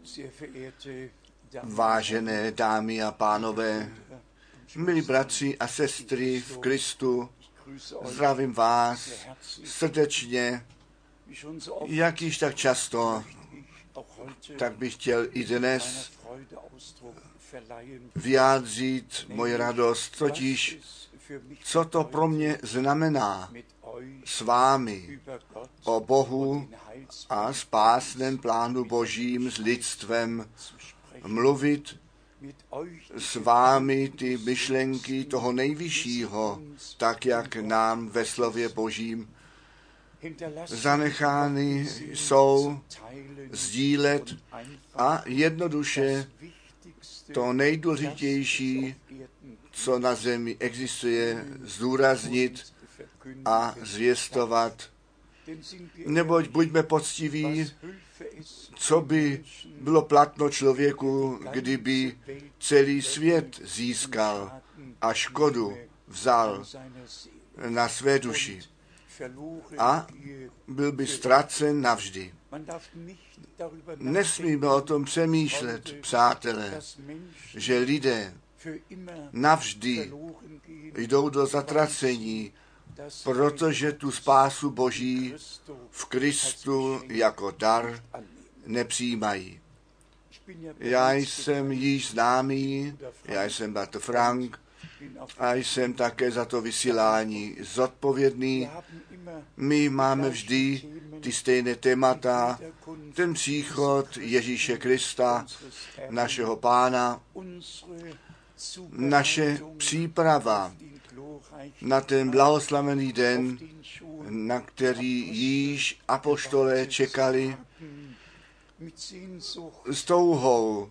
Vážené dámy a pánové, milí bratři a sestry v Kristu, zdravím vás srdečně, jak již tak často, tak bych chtěl i dnes vyjádřit moji radost, totiž co to pro mě znamená s vámi o Bohu a spásném plánu Božím s lidstvem mluvit s vámi ty myšlenky toho nejvyššího, tak jak nám ve slově Božím zanechány jsou, sdílet a jednoduše to nejdůležitější, co na zemi existuje, zdůraznit a zvěstovat. Neboť buďme poctiví, co by bylo platno člověku, kdyby celý svět získal a škodu vzal na své duši a byl by ztracen navždy. Nesmíme o tom přemýšlet, přátelé, že lidé navždy jdou do zatracení, protože tu spásu Boží v Kristu jako dar nepřijímají. Já jsem již známý, já jsem bratr Frank a jsem také za to vysílání zodpovědný. My máme vždy ty stejné témata, ten příchod Ježíše Krista, našeho Pána, naše příprava na ten blahoslavený den, na který již apoštolé čekali s touhou,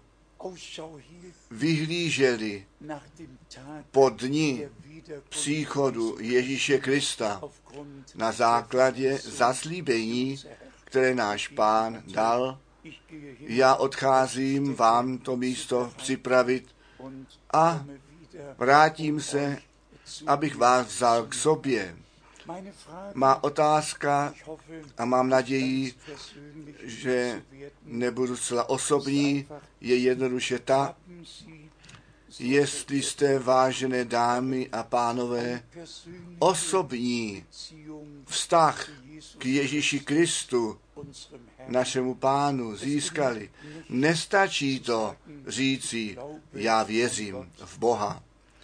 vyhlíželi po dni příchodu Ježíše Krista na základě zaslíbení, které náš Pán dal. Já odcházím vám to místo připravit a vrátím se, abych vás vzal k sobě. Má otázka a mám naději, že nebudu zcela osobní, je jednoduše ta, jestli jste, vážené dámy a pánové, osobní vztah k Ježíši Kristu, našemu Pánu, získali. Nestačí to říci, já věřím v Boha.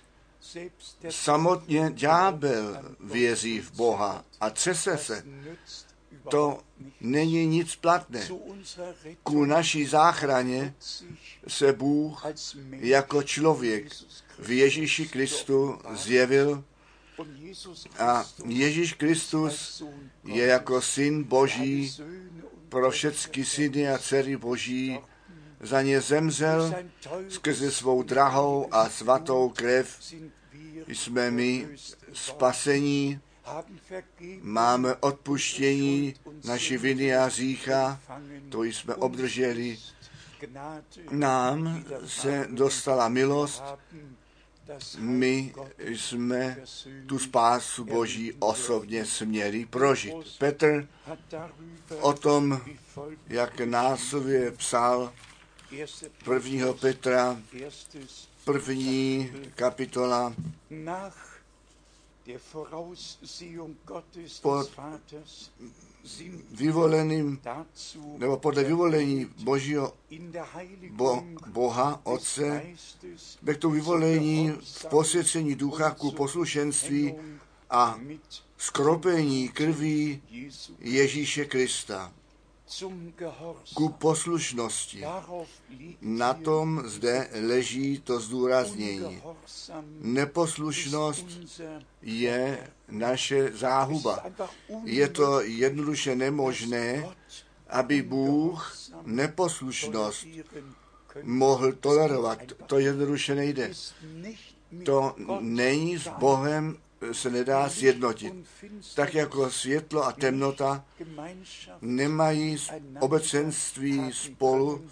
Samotně ďábel věří v Boha a třese se. To není nic platné. Ku naší záchraně se Bůh jako člověk v Ježíši Kristu zjevil a Ježíš Kristus je jako syn Boží pro všechny syny a dcery Boží. Za ně zemřel, skrze svou drahou a svatou krev jsme my spasení, máme odpuštění naší viny a hřícha, to jsme obdrželi. Nám se dostala milost, my jsme tu spásu Boží osobně směli prožít. Petr o tom, jak následuje psal 1. Petra, 1. kapitola, vyvoleným, nebo podle vyvolení Božího Boha, Otce, k tomu vyvolení v posvěcení ducha ku poslušenství a skropení krví Ježíše Krista ku poslušnosti. Na tom zde leží to zdůraznění. Neposlušnost je naše záhuba. Je to jednoduše nemožné, aby Bůh neposlušnost mohl tolerovat. To jednoduše nejde. To není s Bohem, se nedá sjednotit. Tak jako světlo a temnota nemají obecenství spolu,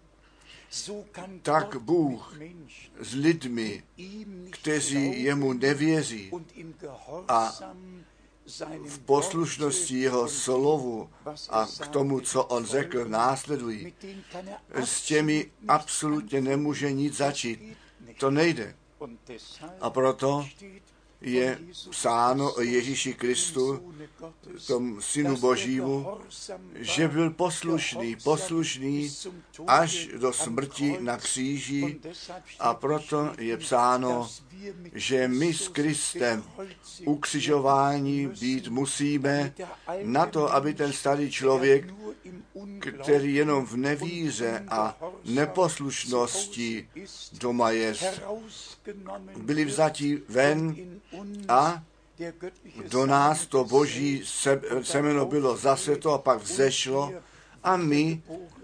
tak Bůh s lidmi, kteří jemu nevěří a v poslušnosti jeho slovu a k tomu, co on řekl, následují. S těmi absolutně nemůže nic začít. To nejde. A proto je psáno o Ježíši Kristu, tom Synu Božímu, že byl poslušný až do smrti na kříži, a proto je psáno, že my s Kristem ukřižováni být musíme na to, aby ten starý člověk, který jenom v nevíře a neposlušnosti doma jest, byli vzati ven a do nás to boží semeno bylo zaseto a pak vzešlo a my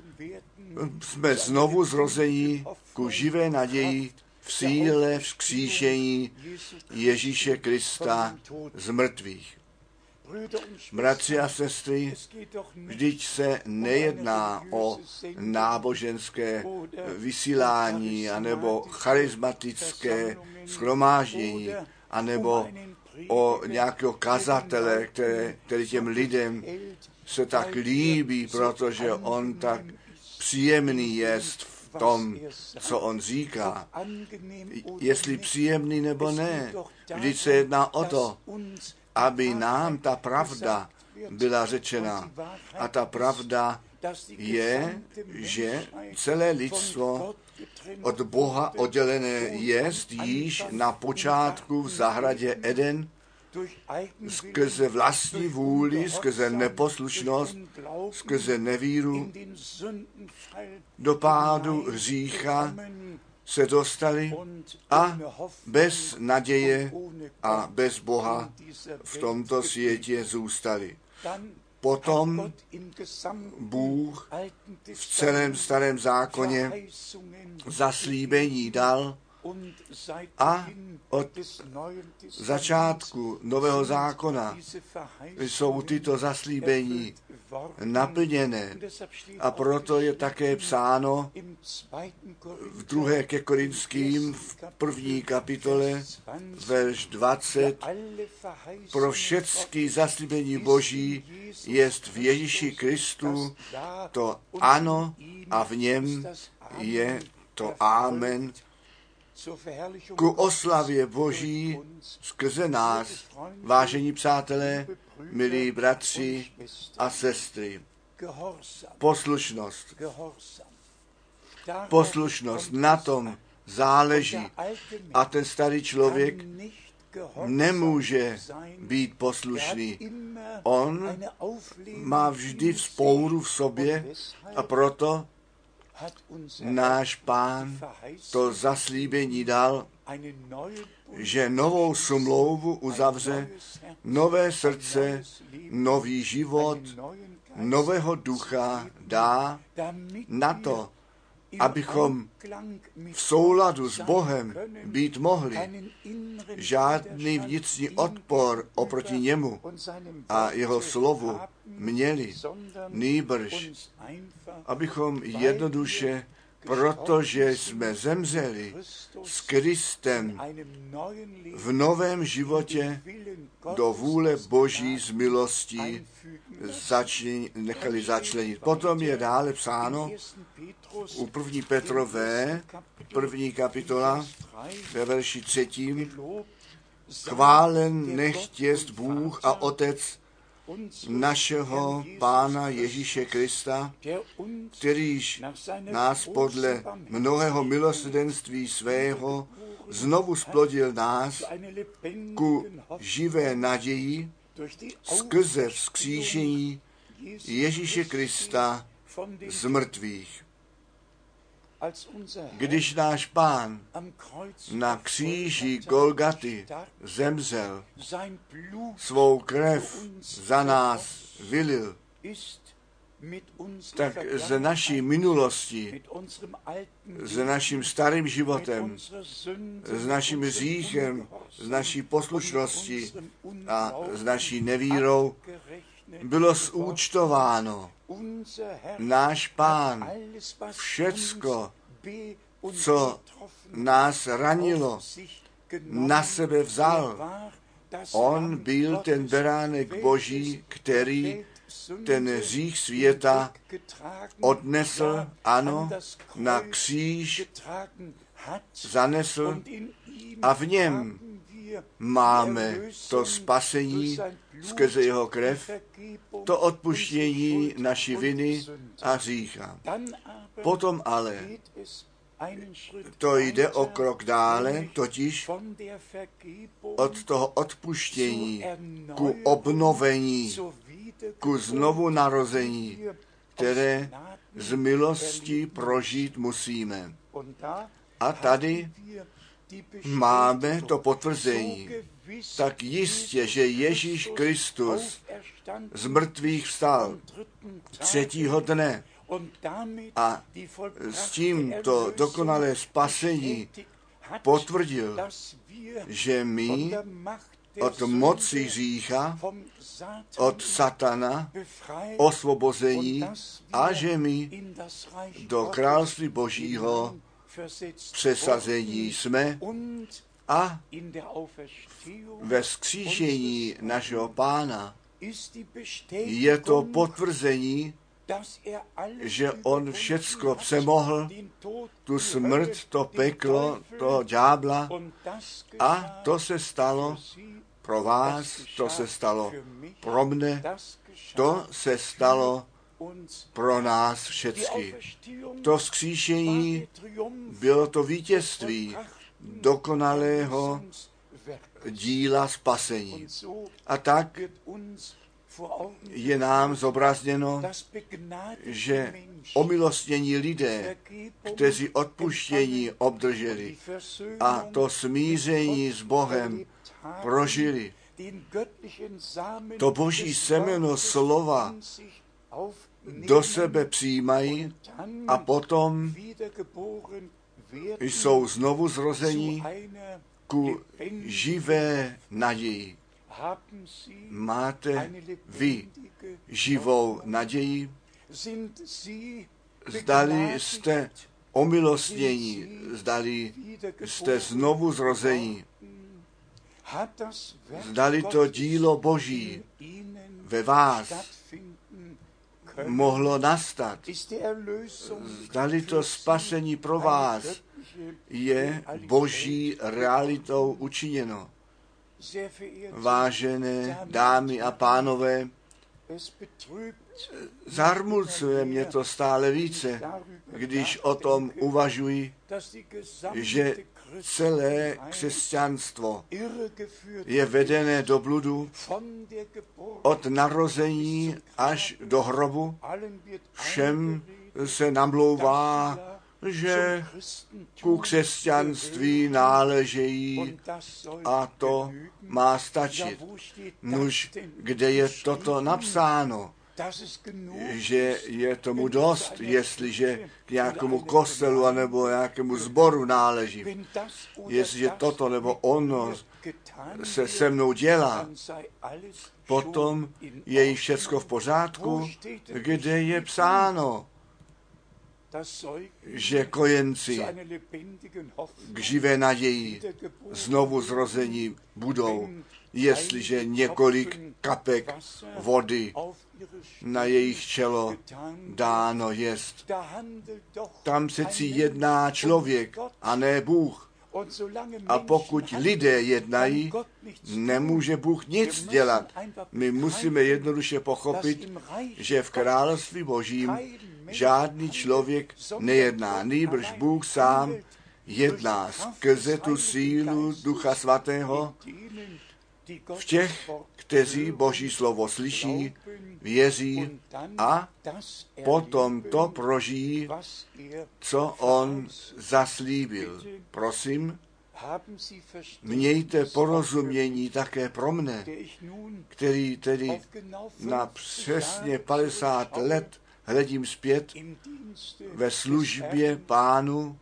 jsme znovu zrození ku živé naději v síle vzkříšení Ježíše Krista z mrtvých. Bratři a sestry, vždyť se nejedná o náboženské vysílání anebo charismatické shromáždění anebo o nějakého kazatele, který těm lidem se tak líbí, protože on tak příjemný jest v tom, co on říká. Jestli příjemný nebo ne, vždyť se jedná o to, aby nám ta pravda byla řečena. A ta pravda je, že celé lidstvo od Boha oddělené jest již na počátku v zahradě Eden skrze vlastní vůli, skrze neposlušnost, skrze nevíru do pádu hřícha se dostali a bez naděje a bez Boha v tomto světě zůstali. Potom Bůh v celém starém zákoně zaslíbení dal a od začátku Nového zákona jsou tyto zaslíbení naplněné. A proto je také psáno v 2. ke Korinským v 1. kapitole verš 20: pro všechny zaslíbení Boží jest v Ježíši Kristu to ano a v něm je to amen ku oslavě Boží skrze nás, vážení přátelé, milí bratři a sestry. Poslušnost, na tom záleží. A ten starý člověk nemůže být poslušný. On má vždy vzpouru v sobě a proto náš Pán to zaslíbení dal, že novou smlouvu uzavře, nové srdce, nový život, nového ducha dá na to, abychom v souladu s Bohem být mohli, žádný vnitřní odpor oproti němu a jeho slovu měli, nýbrž, abychom jednoduše, protože jsme zemřeli s Kristem v novém životě do vůle Boží z milostí nechali začlenit. Potom je dále psáno u 1. Petrové, 1. kapitola, ve verši 3. Chválen nechť jest Bůh a Otec našeho Pána Ježíše Krista, kterýž nás podle mnohého milosrdenství svého znovu splodil nás ku živé naději skrze vzkříšení Ježíše Krista z mrtvých. Když náš Pán na kříži Golgaty zemřel, svou krev za nás vylil, tak z naší minulosti, s naším starým životem, s naším hříchem, s naší poslušností a s naší nevírou bylo zúčtováno. Náš Pán všecko, co nás ranilo, na sebe vzal On byl ten beránek Boží, který ten hřích světa odnesl, ano, na kříž zanesl a v něm máme to spasení skrze jeho krev, to odpuštění naší viny a hřícha. Potom ale to jde o krok dále, totiž od toho odpuštění ku obnovení, ku znovu narození, které z milosti prožít musíme. A tady máme to potvrzení. Tak jistě, že Ježíš Kristus z mrtvých vstal 3. dne a s tím to dokonalé spasení potvrdil, že my od moci hřícha, od satana osvobození a že my do království Božího přesazení jsme a ve vzkříšení našeho Pána je to potvrzení, že on všecko přemohl, tu smrt, to peklo, to ďábla, a to se stalo pro vás, to se stalo pro mne, to se stalo pro nás všecky. To vzkříšení bylo to vítězství dokonalého díla spasení. A tak je nám zobrazněno, že omilostnění lidé, kteří odpuštění obdrželi a to smíření s Bohem prožili, to Boží semeno slova do sebe přijímají a potom jsou znovu zrození ku živé naději. Máte vy živou naději? Zdali jste omilostnění, zdali jste znovu zrození, zdali to dílo Boží ve vás mohlo nastat, zdali to spasení pro vás je Boží realitou učiněno. Vážené dámy a pánové, zarmucuje mě to stále více, když o tom uvažuji, že celé křesťanstvo je vedené do bludu od narození až do hrobu. Všem se namlouvá, že ku křesťanství náležejí a to má stačit. Nuž, kde je toto napsáno, že je tomu dost, jestliže k nějakému kostelu anebo nějakému sboru náleží. Jestliže toto nebo ono se se mnou dělá, potom je jí všecko v pořádku, kde je psáno, že kojenci k živé naději znovu zrození budou, jestliže několik kapek vody na jejich čelo dáno jest. Tam přeci jedná člověk a ne Bůh. A pokud lidé jednají, nemůže Bůh nic dělat. My musíme jednoduše pochopit, že v království Božím žádný člověk nejedná, nýbrž Bůh sám jedná skrze tu sílu Ducha Svatého v těch, kteří Boží slovo slyší, věří a potom to prožijí, co on zaslíbil. Prosím, mějte porozumění také pro mne, který tedy na přesně 50 let hledím zpět ve službě Pánu,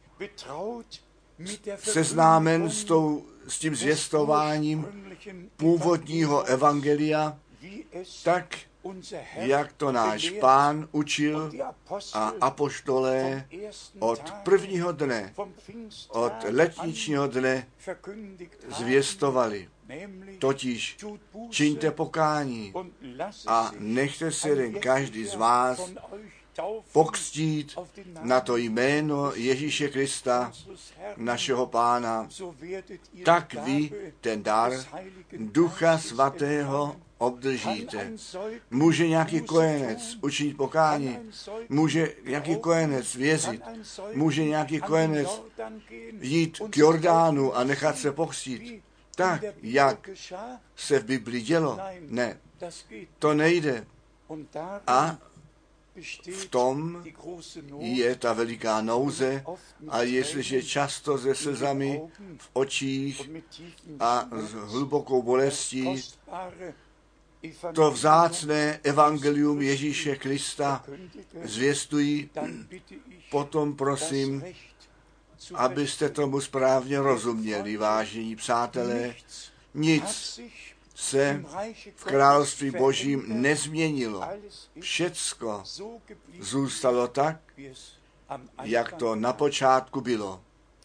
seznámen s tím zvěstováním původního evangelia, tak, jak to náš Pán učil a apoštolé od prvního dne, od letničního dne zvěstovali. totiž čiňte pokání a nechte se jeden každý z vás pokřtít na to jméno Ježíše Krista, našeho Pána, tak vy ten dar Ducha Svatého obdržíte. Může nějaký kojenec učinit pokání, může nějaký kojenec věřit, může nějaký kojenec jít k Jordánu a nechat se pokřtít, tak, jak se v Biblii dělo. Ne, to nejde. A v tom je ta veliká nouze, a jestliže často se slzami v očích a s hlubokou bolestí to vzácné evangelium Ježíše Krista zvěstují, potom prosím, abyste tomu správně rozuměli, vážení přátelé. Nic se v království Božím nezměnilo. Všecko zůstalo tak, jak to na počátku bylo.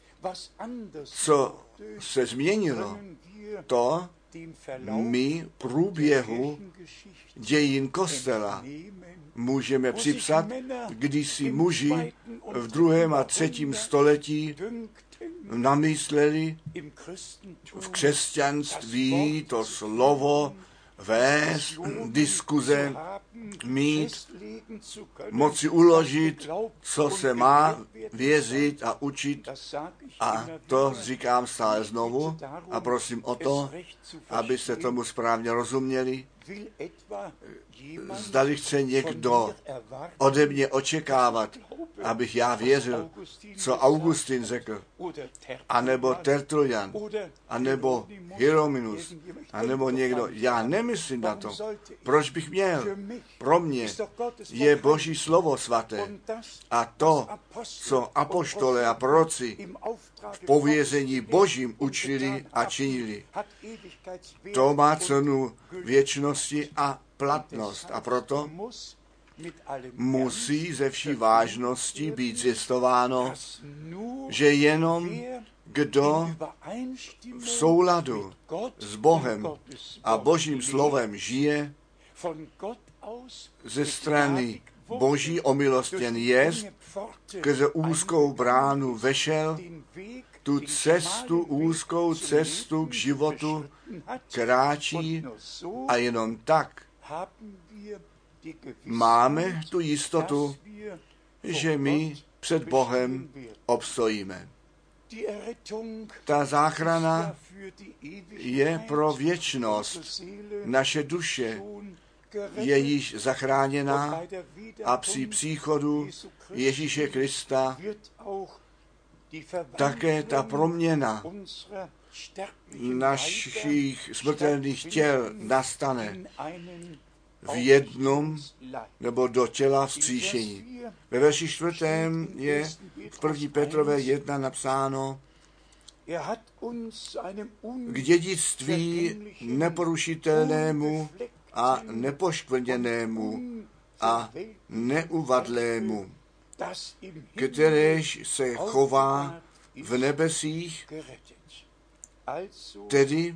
Co se změnilo, to my průběhu dějin kostela můžeme připsat, když si muži v 2. a 3. století namysleli v křesťanství to slovo vést, diskuze, mít, moci uložit, co se má věřit a učit. A to říkám stále znovu a prosím o to, abyste tomu správně rozuměli. Zdali chce někdo ode mě očekávat, abych já věřil, co Augustin řekl, anebo Tertullian, anebo Hieronymus, anebo někdo. Já nemyslím na to. Proč bych měl? Pro mě je Boží slovo svaté. A to, co apoštole a proroci v pověření Božím učili a činili, to má cenu věčnosti a platnost. A proto musí ze vší vážnosti být zjistováno, že jenom kdo v souladu s Bohem a Božím slovem žije, ze strany Boží omilostěn jest, skrze úzkou bránu vešel, tu cestu, úzkou cestu k životu kráčí a jenom tak máme tu jistotu, že my před Bohem obstojíme. Ta záchrana je pro věčnost. Naše duše je již zachráněná a při příchodu Ježíše Krista také ta proměna našich smrtelných těl nastane v jednom nebo do těla vzkříšení. Ve verši 4. je v 1. Petrové 1 napsáno: k dědictví neporušitelnému a nepoškvrněnému a neuvadlému, kteréž se chová v nebesích, tedy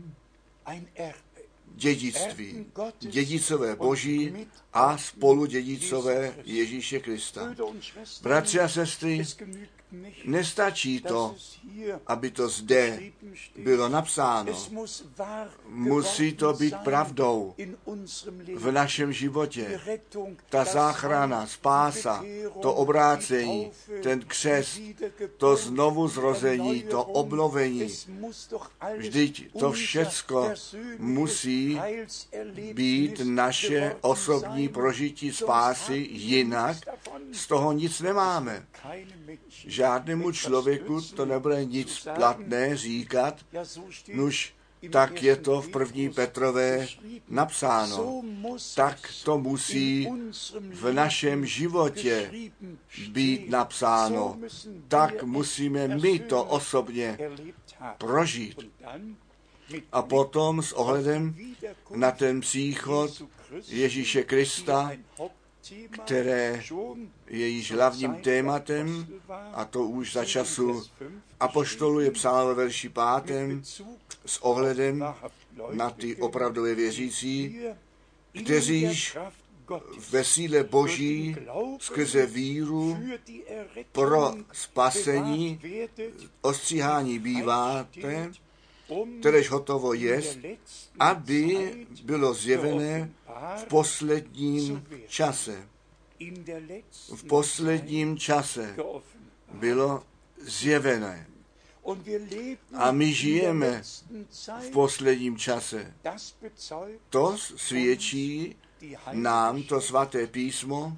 dědictví, dědicové Boží a spoludědicové Ježíše Krista. Bratři a sestry, nestačí to, aby to zde bylo napsáno. Musí to být pravdou v našem životě. Ta záchrana, spása, to obrácení, ten křest, to znovuzrození, to obnovení. Vždyť to všecko musí být naše osobní prožití spásy, jinak z toho nic nemáme. Žádnému člověku to nebude nic platné říkat, nuž tak je to v 1. Petrové napsáno. Tak to musí v našem životě být napsáno. Tak musíme my to osobně prožít. A potom s ohledem na ten příchod Ježíše Krista, které je již hlavním tématem, a to už za času apoštolů je psáno ve verši 5, s ohledem na ty opravdově věřící, kteříž ve síle Boží skrze víru pro spasení ostříhání býváte, kteréž hotovo jest, aby bylo zjevené v posledním čase. V posledním čase bylo zjevené. A my žijeme v posledním čase. To svědčí nám to svaté písmo,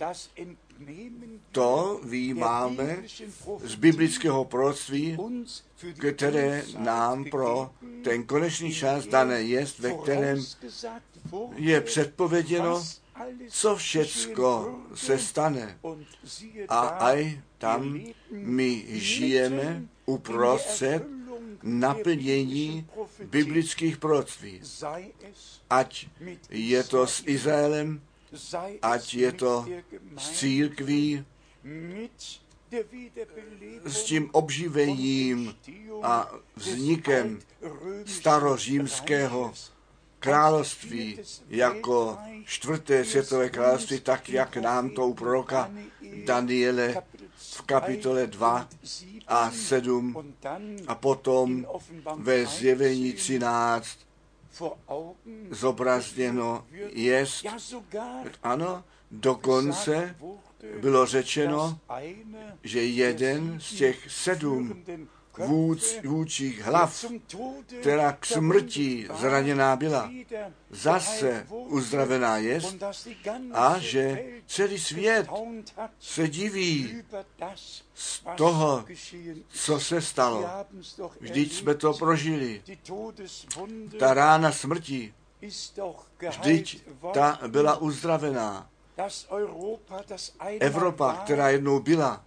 to vyjímáme z biblického proroctví, které nám pro ten konečný čas dané jest, ve kterém je předpověděno, co všecko se stane. A aj tam my žijeme uprostřed naplnění biblických proroctví. Ať je to s Izraelem, ať je to s církví, s tím obživením a vznikem starořímského království jako 4. světové království, tak jak nám to u proroka Daniele v kapitole 2 a 7 a potom ve zjevení 13 zobrazněno jest. Ano, dokonce bylo řečeno, že jeden z těch 7 vůdčích hlav, která k smrti zraněná byla, zase uzdravená jest a že celý svět se diví z toho, co se stalo. Vždyť jsme to prožili. Ta rána smrti, vždyť ta byla uzdravená. Evropa, která jednou byla,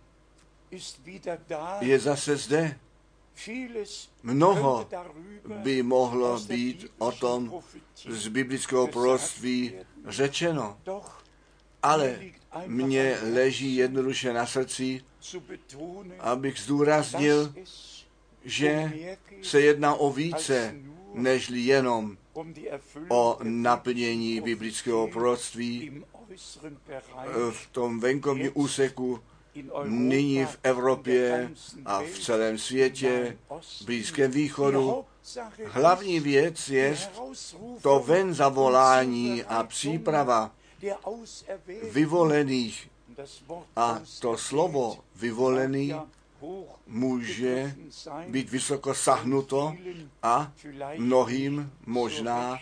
je zase zde. Mnoho by mohlo být o tom z biblického proroctví řečeno, ale mně leží jednoduše na srdci, abych zdůraznil, že se jedná o více, nežli jenom o naplnění biblického proroctví v tom venkovním úseku, nyní v Evropě a v celém světě, v Blízkém východu. Hlavní věc je to ven zavolání a příprava vyvolených. A to slovo vyvolený může být vysoko sahnuto a mnohým možná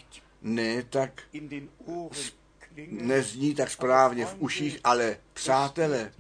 nezní tak správně v uších, ale přátelé,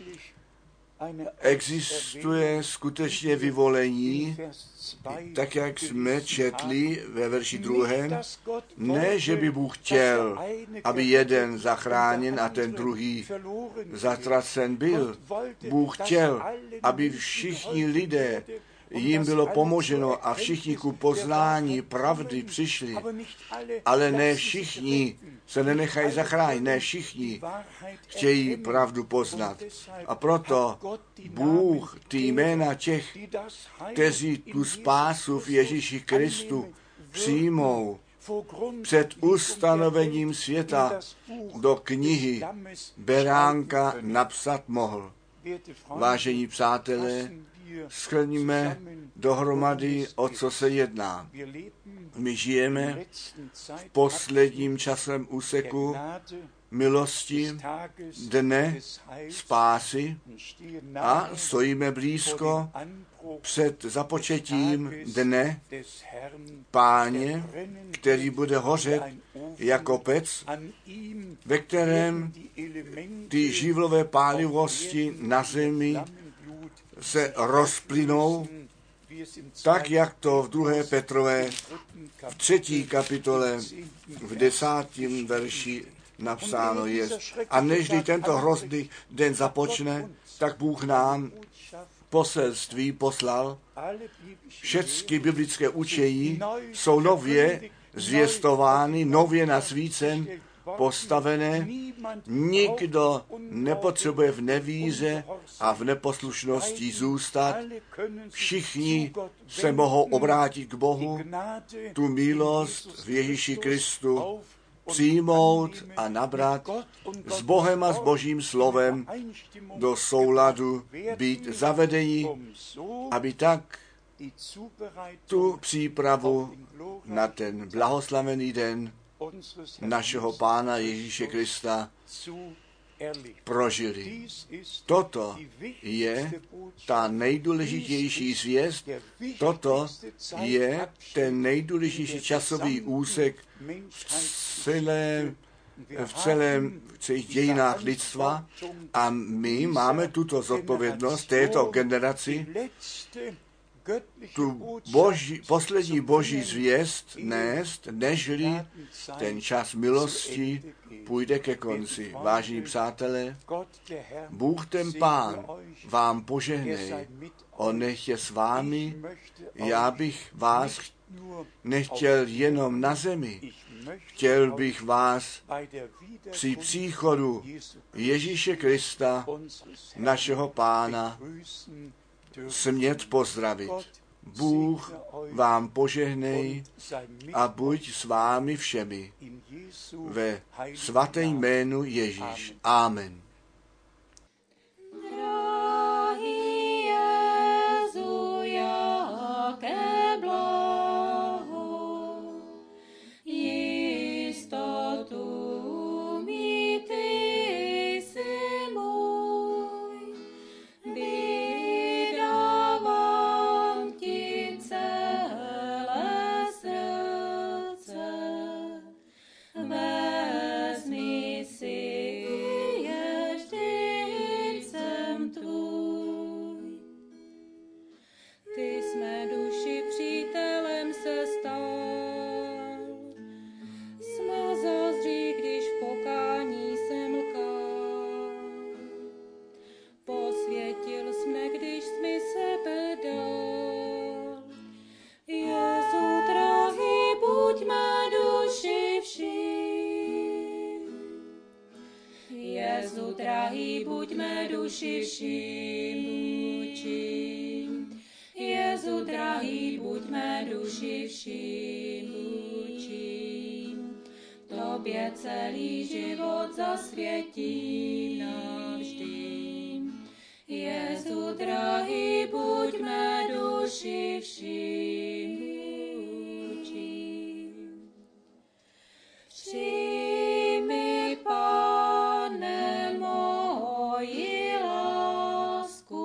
existuje skutečně vyvolení, tak jak jsme četli ve verši 2. Ne, že by Bůh chtěl, aby jeden zachráněn a ten druhý zatracen byl. Bůh chtěl, aby všichni lidé, jim bylo pomoženo a všichni ku poznání pravdy přišli. Ale ne všichni se nenechají zachránit, ne všichni chtějí pravdu poznat. A proto Bůh ty jména těch, kteří tu spásu v Ježíši Kristu přijmou, před ustanovením světa do knihy Beránka napsat mohl. Vážení přátelé, shrníme dohromady, o co se jedná. My žijeme v posledním časovém úseku milosti, dne spásy a stojíme blízko před započetím dne Páně, který bude hořet jako pec, ve kterém ty živlové pálivosti na zemi se rozplynou, tak jak to v 2. Petrové v 3. kapitole v 10. verši napsáno je. A nežli tento hrozný den započne, tak Bůh nám poselství poslal. Všechny biblické učení jsou nově zvěstovány, nově nasvícen postavené. Nikdo nepotřebuje v nevíře a v neposlušnosti zůstat. Všichni se mohou obrátit k Bohu, tu milost v Ježíši Kristu přijmout a nabrat, s Bohem a s Božím slovem do souladu být zavedeni, aby tak tu přípravu na ten blahoslavený den našeho Pána Ježíše Krista prožili. Toto je ta nejdůležitější zvěst, toto je ten nejdůležitější časový úsek v celých dějinách lidstva a my máme tuto zodpovědnost této generaci, tu poslední boží zvěst nést, nežli ten čas milosti půjde ke konci. Vážení přátelé, Bůh ten Pán vám požehnej, on nech je s vámi. Já bych vás nechtěl jenom na zemi, chtěl bych vás při příchodu Ježíše Krista, našeho Pána, smět pozdravit. Bůh vám požehnej a buď s vámi všemi. Ve svatém jménu Ježíš. Amen. Drahý, buď mé duši vším vůči. Jezu, drahý, buď mé duši vším vůči. Tobě celý život zasvětím navždy. Jezu, drahý, buď mé duši vším vůči. Přijmi, Pane, moji lásku,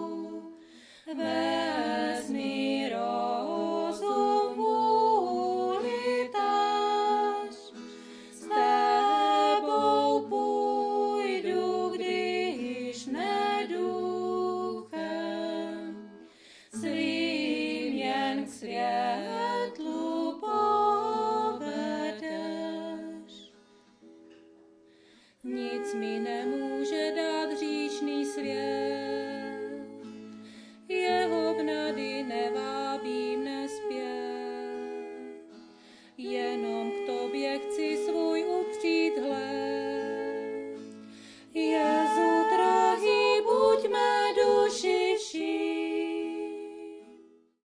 vezmi rozum, vůli táž. S tebou půjdu, když neduchem svým jen k světlu povedeš. Nic mi nemůže